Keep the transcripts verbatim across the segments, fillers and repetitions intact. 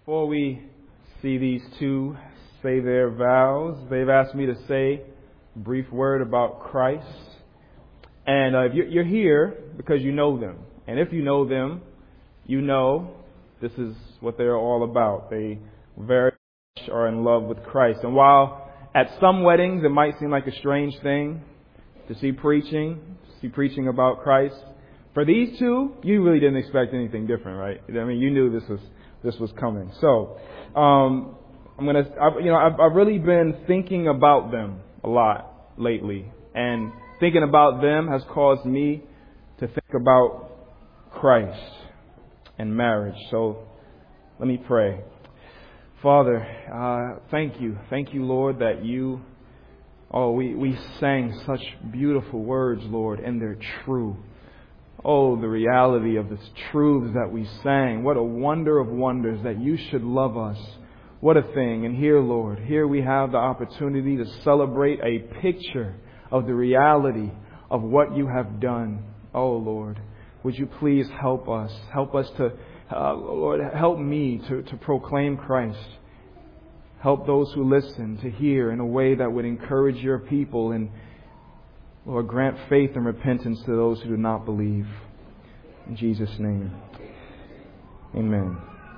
Before we see these two say their vows, they've asked me to say a brief word about Christ. And uh, you're here because you know them. And if you know them, you know this is what they're all about. They very much are in love with Christ. And while at some weddings it might seem like a strange thing to see preaching, to see preaching about Christ, for these two, you really didn't expect anything different, right? I mean, you knew this was this was coming. So, um, I'm gonna, I, you know, I've, I've really been thinking about them a lot lately, and thinking about them has caused me to think about Christ and marriage. So, let me pray. Father, uh, thank you, thank you, Lord, that you. Oh, we we sang such beautiful words, Lord, and they're true. Oh, the reality of this truths that we sang. What a wonder of wonders that you should love us. What a thing. And here, Lord, here we have the opportunity to celebrate a picture of the reality of what you have done. Oh, Lord, would you please help us? Help us to, uh, Lord, help me to, to proclaim Christ. Help those who listen to hear in a way that would encourage your people, and Lord, grant faith and repentance to those who do not believe. In Jesus' name, amen.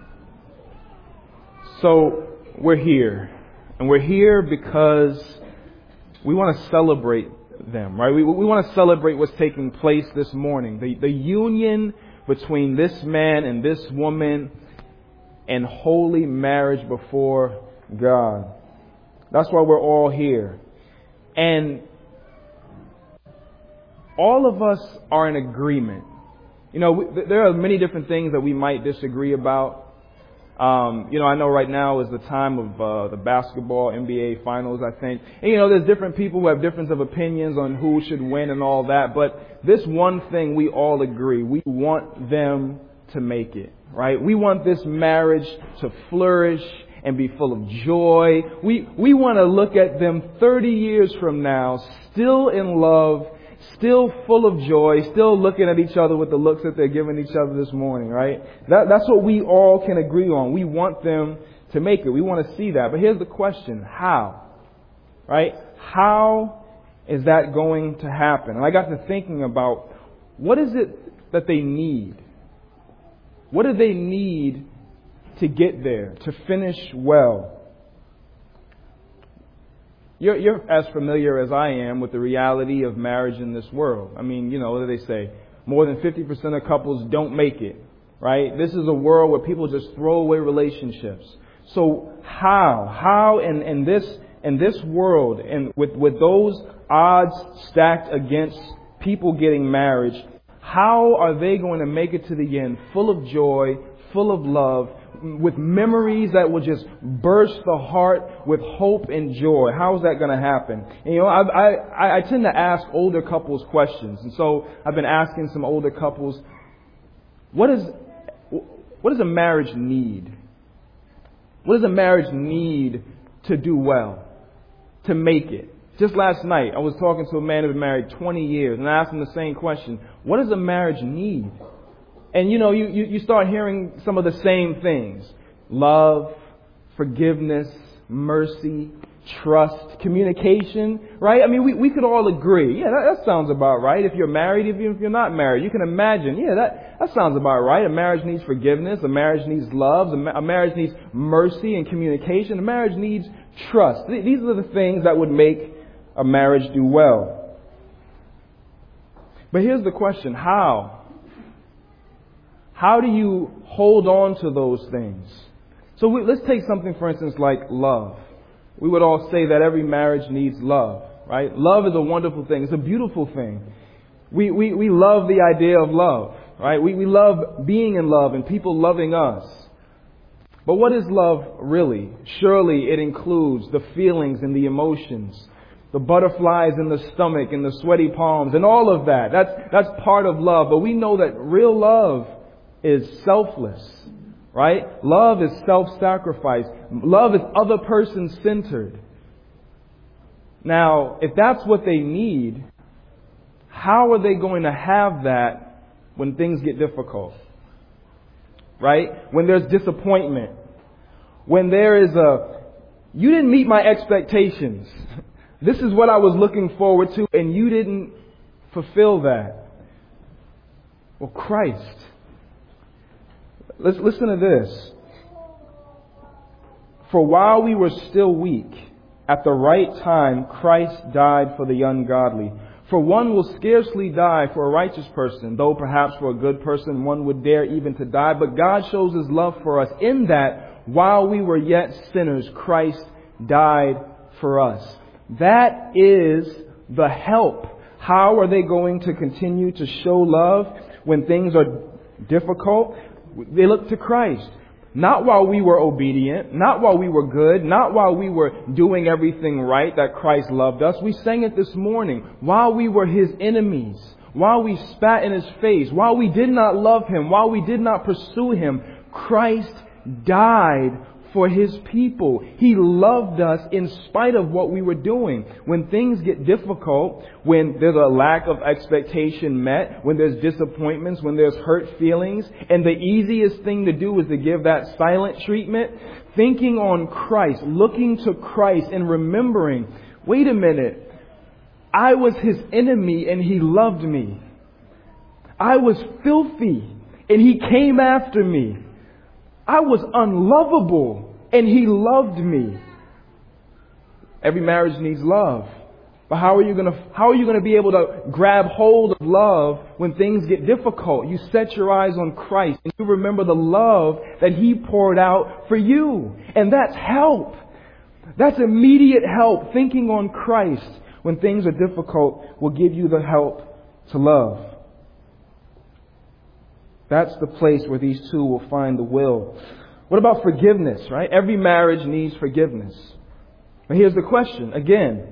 So, we're here. And we're here because we want to celebrate them, right? We, we want to celebrate what's taking place this morning. The, the union between this man and this woman and holy marriage before God. That's why we're all here. And all of us are in agreement. You know, we, there are many different things that we might disagree about. Um, you know, I know right now is the time of uh, the basketball N B A finals, I think. And, you know, there's different people who have difference of opinions on who should win and all that. But this one thing we all agree. We want them to make it, right? We want this marriage to flourish and be full of joy. We, we want to look at them thirty years from now, still in love, still full of joy, still looking at each other with the looks that they're giving each other this morning, right? That, that's what we all can agree on. We want them to make it. We want to see that. But here's the question. How? Right? How is that going to happen? And I got to thinking about, what is it that they need? What do they need to get there, to finish well? You're, you're as familiar as I am with the reality of marriage in this world. I mean, you know, what do they say? More than fifty percent of couples don't make it, right? This is a world where people just throw away relationships. So how, how in, in this, in this world, and with, with those odds stacked against people getting married, how are they going to make it to the end full of joy, full of love, with memories that will just burst the heart with hope and joy? How is that going to happen? And, you know, I, I, I tend to ask older couples questions. And so I've been asking some older couples, what is, what does a marriage need? What does a marriage need to do well, to make it? Just last night, I was talking to a man who had been married twenty years, and I asked him the same question. What does a marriage need? And, you know, you, you, you start hearing some of the same things. Love, forgiveness, mercy, trust, communication, right? I mean, we, we could all agree. Yeah, that, that sounds about right. If you're married, if, you, if you're not married, you can imagine. Yeah, that, that sounds about right. A marriage needs forgiveness. A marriage needs love. A, ma- a marriage needs mercy and communication. A marriage needs trust. Th- these are the things that would make a marriage do well. But here's the question. How? How do you hold on to those things? So we, let's take something, for instance, like love. We would all say that every marriage needs love, right? Love is a wonderful thing. It's a beautiful thing. We we, we love the idea of love, right? We, we love being in love and people loving us. But what is love really? Surely it includes the feelings and the emotions, the butterflies in the stomach and the sweaty palms and all of that. That's, that's part of love. But we know that real love is selfless, right? Love is self-sacrifice. Love is other person centered. Now, if that's what they need, how are they going to have that when things get difficult? Right? When there's disappointment. When there is a, you didn't meet my expectations. This is what I was looking forward to, and you didn't fulfill that. Well, Christ. Let's listen to this. For while we were still weak, at the right time, Christ died for the ungodly. For one will scarcely die for a righteous person, though perhaps for a good person one would dare even to die. But God shows His love for us in that while we were yet sinners, Christ died for us. That is the help. How are they going to continue to show love when things are difficult? They look to Christ. Not while we were obedient, not while we were good, not while we were doing everything right that Christ loved us. We sang it this morning. While we were His enemies, while we spat in His face, while we did not love Him, while we did not pursue Him, Christ died for His people. He loved us in spite of what we were doing. When things get difficult, when there's a lack of expectation met, when there's disappointments, when there's hurt feelings, and the easiest thing to do is to give that silent treatment, thinking on Christ, looking to Christ and remembering, wait a minute, I was His enemy and He loved me. I was filthy and He came after me. I was unlovable and He loved me. Every marriage needs love. But how are you going to, how are you going to be able to grab hold of love when things get difficult? You set your eyes on Christ and you remember the love that He poured out for you. And that's help. That's immediate help. Thinking on Christ when things are difficult will give you the help to love. That's the place where these two will find the will. What about forgiveness, right? Every marriage needs forgiveness. But here's the question again.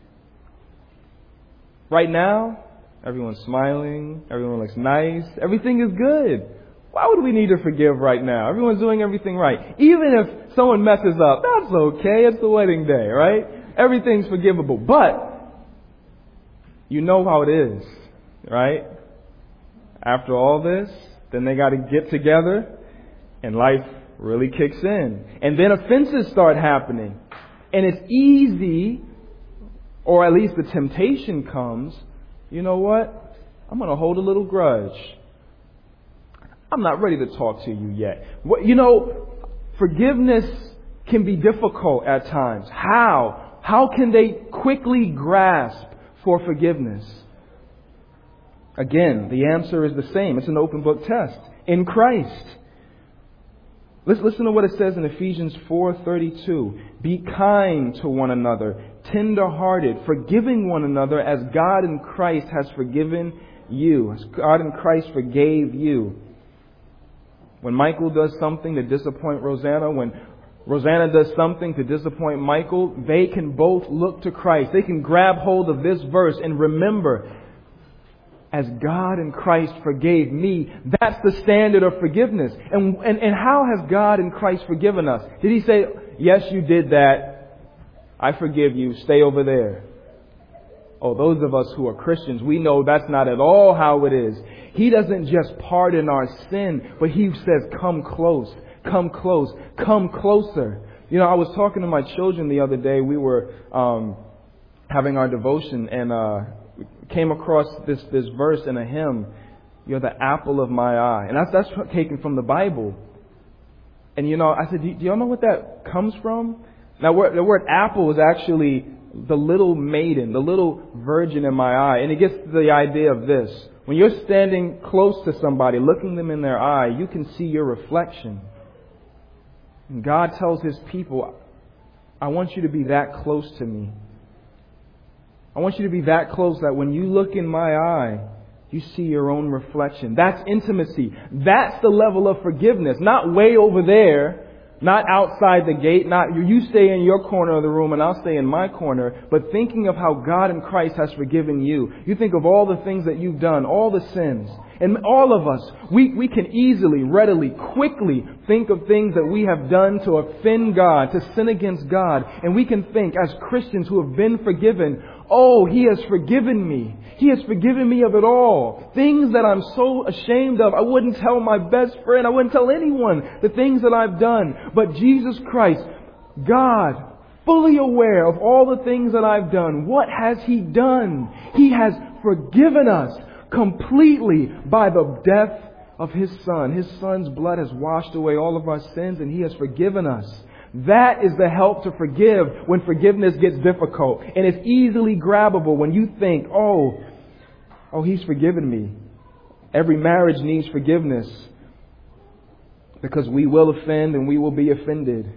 Right now, everyone's smiling, everyone looks nice, everything is good. Why would we need to forgive right now? Everyone's doing everything right. Even if someone messes up, that's okay. It's the wedding day, right? Everything's forgivable. But you know how it is, right? After all this, then they got to get together and life really kicks in. And then offenses start happening. And it's easy, or at least the temptation comes, you know what? I'm going to hold a little grudge. I'm not ready to talk to you yet. You know, forgiveness can be difficult at times. How? How can they quickly grasp for forgiveness? Again, the answer is the same. It's an open book test. In Christ. Let's listen to what it says in Ephesians four thirty-two. Be kind to one another, tender-hearted, forgiving one another as God in Christ has forgiven you. As God in Christ forgave you. When Michael does something to disappoint Rosanna, when Rosanna does something to disappoint Michael, they can both look to Christ. They can grab hold of this verse and remember, as God in Christ forgave me, that's the standard of forgiveness. And, and, and how has God in Christ forgiven us? Did He say, yes, you did that. I forgive you. Stay over there. Oh, those of us who are Christians, we know that's not at all how it is. He doesn't just pardon our sin, but He says, come close, come close, come closer. You know, I was talking to my children the other day. We were um, having our devotion and uh came across this, this verse in a hymn, you're the apple of my eye. And that's, that's taken from the Bible. And, you know, I said, do, do y'all know what that comes from? Now, the word apple is actually the little maiden, the little virgin in my eye. And it gets to the idea of this. When you're standing close to somebody, looking them in their eye, you can see your reflection. And God tells His people, I want you to be that close to me. I want you to be that close that when you look in my eye, you see your own reflection. That's intimacy. That's the level of forgiveness. Not way over there, not outside the gate, not you stay in your corner of the room and I'll stay in my corner, but thinking of how God in Christ has forgiven you. You think of all the things that you've done, all the sins. And all of us, we, we can easily, readily, quickly think of things that we have done to offend God, to sin against God. And we can think as Christians who have been forgiven, Oh, He has forgiven me. He has forgiven me of it all. Things that I'm so ashamed of. I wouldn't tell my best friend. I wouldn't tell anyone the things that I've done. But Jesus Christ, God, fully aware of all the things that I've done, what has He done? He has forgiven us completely by the death of His Son. His Son's blood has washed away all of our sins, and He has forgiven us. That is the help to forgive when forgiveness gets difficult. And it's easily grabbable when you think, oh, oh, He's forgiven me. Every marriage needs forgiveness because we will offend and we will be offended.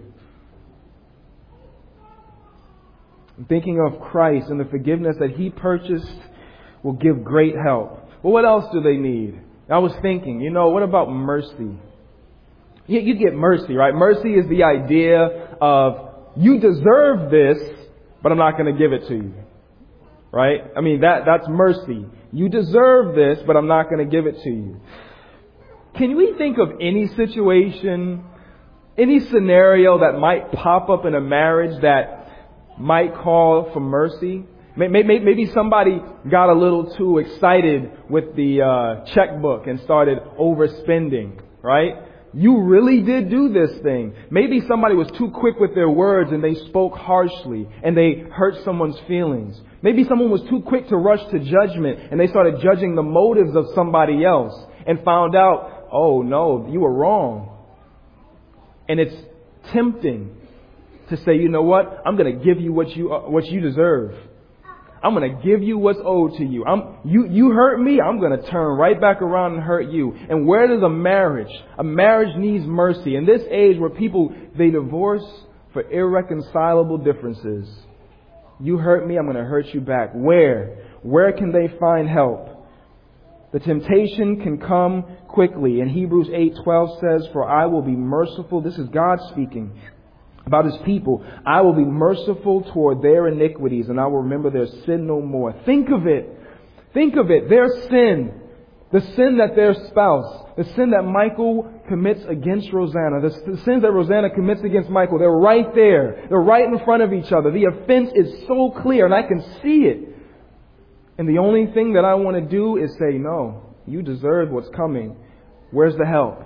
Thinking of Christ and the forgiveness that He purchased will give great help. Well, what else do they need? I was thinking, you know, what about mercy? You, you get mercy, right? Mercy is the idea of you deserve this, but I'm not going to give it to you. Right? I mean, that that's mercy. You deserve this, but I'm not going to give it to you. Can we think of any situation, any scenario that might pop up in a marriage that might call for mercy? Maybe somebody got a little too excited with the uh, checkbook and started overspending, right? You really did do this thing. Maybe somebody was too quick with their words and they spoke harshly and they hurt someone's feelings. Maybe someone was too quick to rush to judgment and they started judging the motives of somebody else and found out, oh no, you were wrong. And it's tempting to say, you know what? I'm going to give you what you uh, what you deserve. I'm going to give you what's owed to you. I'm, you, you hurt me. I'm going to turn right back around and hurt you. And where does a marriage? A marriage needs mercy. In this age where people, they divorce for irreconcilable differences. You hurt me. I'm going to hurt you back. Where? Where can they find help? The temptation can come quickly. In Hebrews eight twelve says, for I will be merciful. This is God speaking about His people. I will be merciful toward their iniquities, and I will remember their sin no more. Think of it. Think of it. Their sin. The sin that their spouse, the sin that Michael commits against Rosanna, the, the sins that Rosanna commits against Michael, they're right there. They're right in front of each other. The offense is so clear, and I can see it. And the only thing that I want to do is say, no, you deserve what's coming. Where's the help?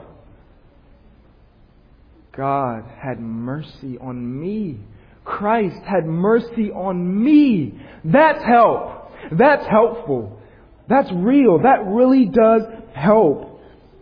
God had mercy on me. Christ had mercy on me. That's help. That's helpful. That's real. That really does help.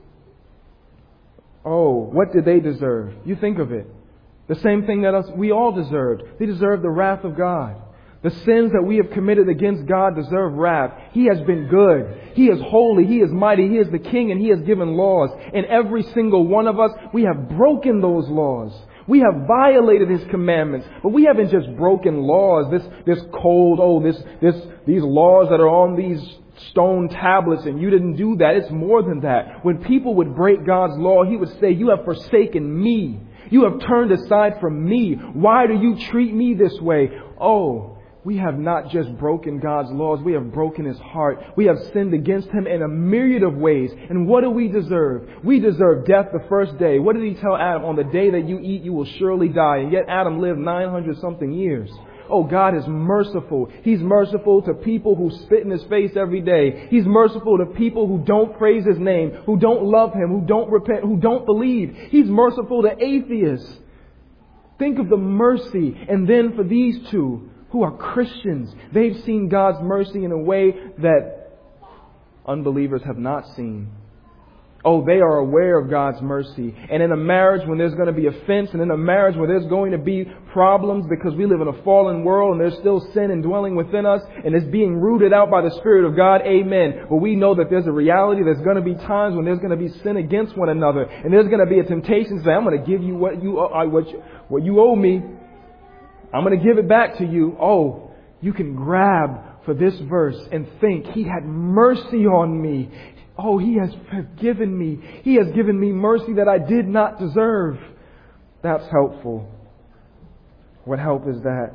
Oh, what did they deserve? You think of it. The same thing that us, we all deserved. They deserved the wrath of God. The sins that we have committed against God deserve wrath. He has been good. He is holy. He is mighty. He is the King, and He has given laws. And every single one of us, we have broken those laws. We have violated His commandments. But we haven't just broken laws. This, this cold, oh, this, this, these laws that are on these stone tablets, and you didn't do that. It's more than that. When people would break God's law, He would say, you have forsaken me. You have turned aside from me. Why do you treat me this way? Oh, we have not just broken God's laws. We have broken His heart. We have sinned against Him in a myriad of ways. And what do we deserve? We deserve death the first day. What did He tell Adam? On the day that you eat, you will surely die. And yet Adam lived nine hundred something years. Oh, God is merciful. He's merciful to people who spit in His face every day. He's merciful to people who don't praise His name, who don't love Him, who don't repent, who don't believe. He's merciful to atheists. Think of the mercy. And then for these two who are Christians, they've seen God's mercy in a way that unbelievers have not seen. Oh, they are aware of God's mercy. And in a marriage when there's going to be offense, and in a marriage where there's going to be problems because we live in a fallen world and there's still sin indwelling within us and it's being rooted out by the Spirit of God, amen. But we know that there's a reality. There's going to be times when there's going to be sin against one another, and there's going to be a temptation to say, I'm going to give you what you, what you, what you owe me. I'm going to give it back to you. Oh, you can grab for this verse and think, He had mercy on me. Oh, He has forgiven me. He has given me mercy that I did not deserve. That's helpful. What help is that?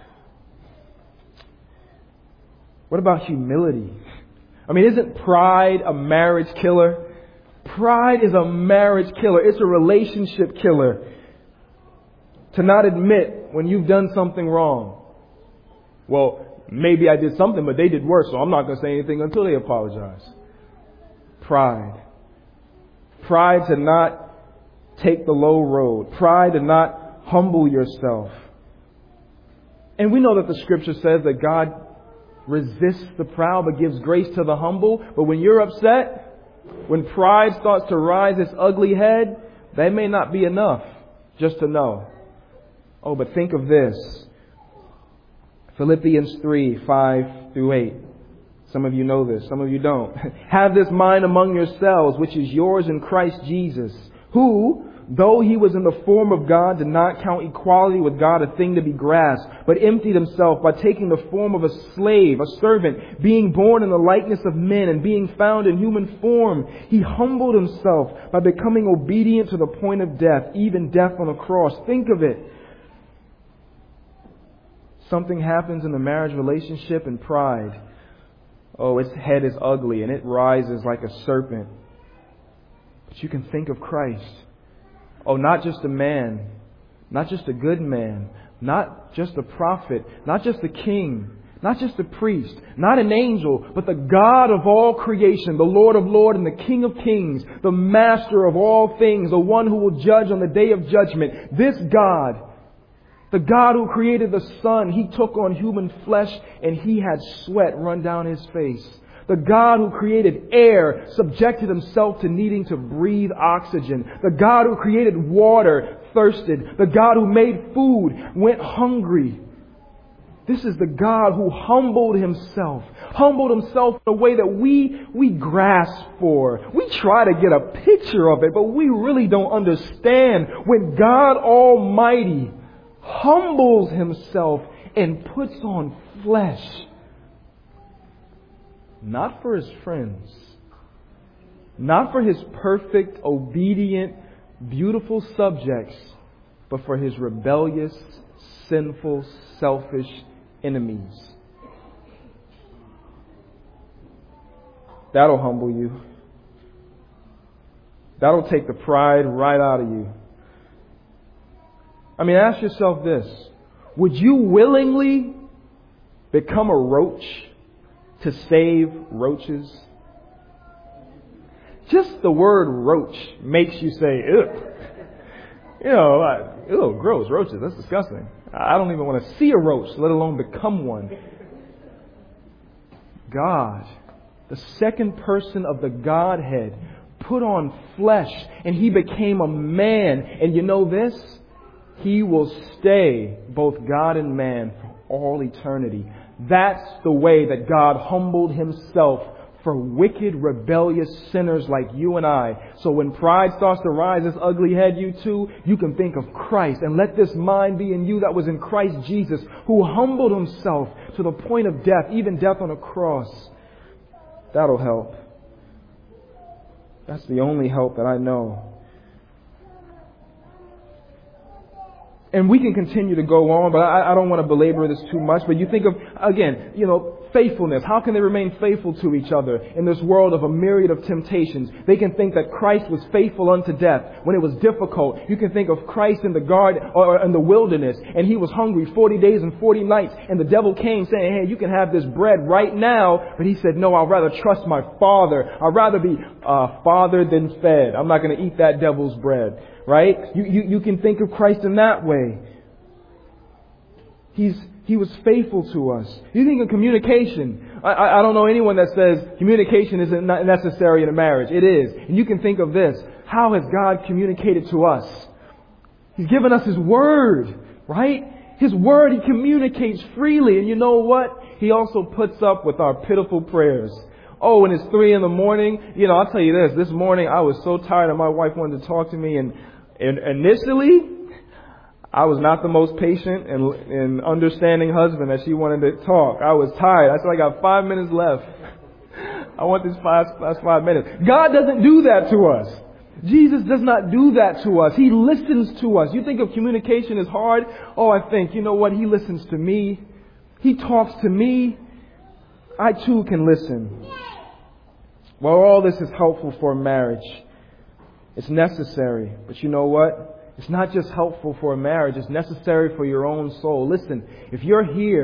What about humility? I mean, isn't pride a marriage killer? Pride is a marriage killer. It's a relationship killer. To not admit when you've done something wrong. Well, maybe I did something, but they did worse, so I'm not going to say anything until they apologize. Pride. Pride to not take the low road. Pride to not humble yourself. And we know that the scripture says that God resists the proud but gives grace to the humble. But when you're upset, when pride starts to rise its ugly head, that may not be enough just to know. Oh, but think of this. Philippians three, five through eight. Some of you know this, some of you don't. Have this mind among yourselves, which is yours in Christ Jesus, who, though he was in the form of God, did not count equality with God a thing to be grasped, but emptied himself by taking the form of a slave, a servant, being born in the likeness of men and being found in human form. He humbled himself by becoming obedient to the point of death, even death on a cross. Think of it. Something happens in the marriage relationship and pride. Oh, its head is ugly and it rises like a serpent. But you can think of Christ. Oh, not just a man, not just a good man, not just a prophet, not just a king, not just a priest, not an angel, but the God of all creation, the Lord of lords and the King of kings, the master of all things, the one who will judge on the day of judgment. This God, the God who created the sun, He took on human flesh and He had sweat run down His face. The God who created air subjected Himself to needing to breathe oxygen. The God who created water thirsted. The God who made food went hungry. This is the God who humbled Himself. Humbled Himself in a way that we, we grasp for. We try to get a picture of it, but we really don't understand when God Almighty humbles Himself and puts on flesh. Not for His friends. Not for His perfect, obedient, beautiful subjects, but for His rebellious, sinful, selfish enemies. That'll humble you. That'll take the pride right out of you. I mean, ask yourself this. Would you willingly become a roach to save roaches? Just the word roach makes you say, ugh. You know, like, ew, gross, roaches, that's disgusting. I don't even want to see a roach, let alone become one. God, the second person of the Godhead, put on flesh and He became a man. And you know this? He will stay both God and man for all eternity. That's the way that God humbled Himself for wicked, rebellious sinners like you and I. So when pride starts to rise its ugly head, you too, you can think of Christ. And let this mind be in you that was in Christ Jesus, who humbled Himself to the point of death, even death on a cross. That'll help. That's the only help that I know. And we can continue to go on, but I, I don't want to belabor this too much. But you think of, again, you know, faithfulness. How can they remain faithful to each other in this world of a myriad of temptations? They can think that Christ was faithful unto death when it was difficult. You can think of Christ in the garden or in the wilderness, and He was hungry forty days and forty nights, and the devil came saying, hey, you can have this bread right now. But He said, no, I'd rather trust my Father. I'd rather be uh, fathered than fed. I'm not going to eat that devil's bread. Right? You, you, you can think of Christ in that way. He's, He was faithful to us. You think of communication. I, I, I don't know anyone that says communication isn't necessary in a marriage. It is. And you can think of this. How has God communicated to us? He's given us His Word. Right? His Word, He communicates freely. And you know what? He also puts up with our pitiful prayers. Oh, when it's three in the morning, you know, I'll tell you this. This morning I was so tired and my wife wanted to talk to me. And, and initially, I was not the most patient and, and understanding husband that she wanted to talk. I was tired. I said, I got five minutes left. I want this five, last five minutes. God doesn't do that to us. Jesus does not do that to us. He listens to us. You think of communication as hard? Oh, I think, you know what? He listens to me. He talks to me. I too can listen. Well, all this is helpful for marriage. It's necessary. But you know what? It's not just helpful for a marriage. It's necessary for your own soul. Listen, if you're here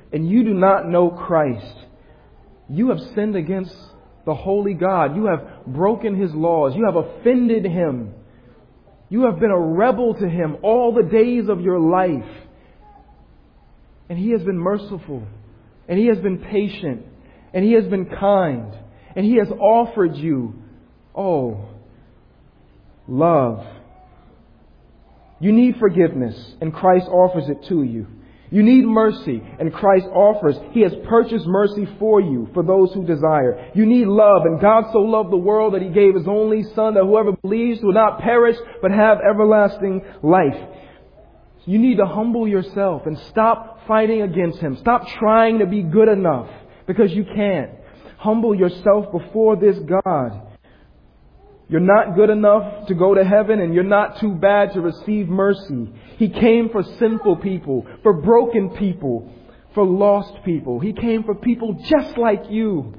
and you do not know Christ, you have sinned against the holy God. You have broken His laws. You have offended Him. You have been a rebel to Him all the days of your life. And He has been merciful. And He has been patient. And He has been kind. And He has offered you, oh, love. You need forgiveness, and Christ offers it to you. You need mercy, and Christ offers. He has purchased mercy for you, for those who desire. You need love, and God so loved the world that He gave His only Son, that whoever believes will not perish, but have everlasting life. You need to humble yourself and stop fighting against Him. Stop trying to be good enough, because you can't. Humble yourself before this God. You're not good enough to go to heaven, and you're not too bad to receive mercy. He came for sinful people, for broken people, for lost people. He came for people just like you.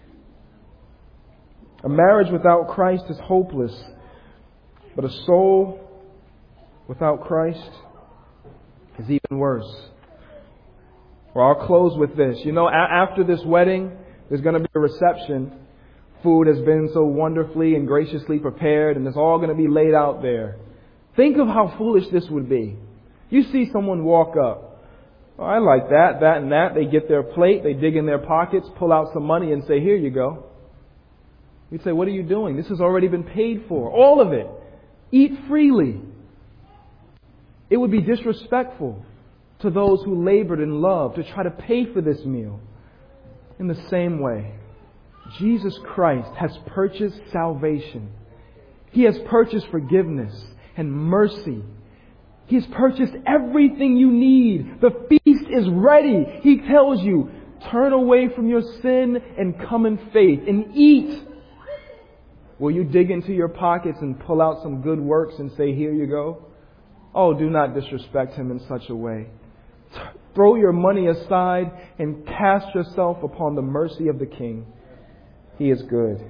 A marriage without Christ is hopeless, but a soul without Christ is even worse. Well, I'll close with this. You know, a- after this wedding, there's going to be a reception. Food has been so wonderfully and graciously prepared, and it's all going to be laid out there. Think of how foolish this would be. You see someone walk up. Oh, I like that, that, and that. They get their plate, they dig in their pockets, pull out some money and say, here you go. You'd say, what are you doing? This has already been paid for. All of it. Eat freely. It would be disrespectful to those who labored in love to try to pay for this meal. In the same way, Jesus Christ has purchased salvation. He has purchased forgiveness and mercy. He has purchased everything you need. The feast is ready. He tells you, turn away from your sin and come in faith and eat. Will you dig into your pockets and pull out some good works and say, here you go? Oh, do not disrespect Him in such a way. Throw your money aside and cast yourself upon the mercy of the King. He is good.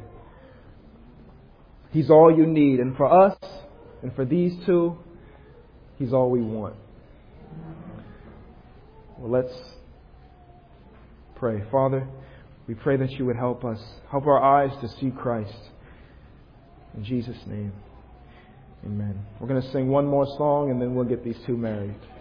He's all you need. And for us, and for these two, He's all we want. Well, let's pray. Father, we pray that You would help us. Help our eyes to see Christ. In Jesus' name, amen. We're going to sing one more song and then we'll get these two married.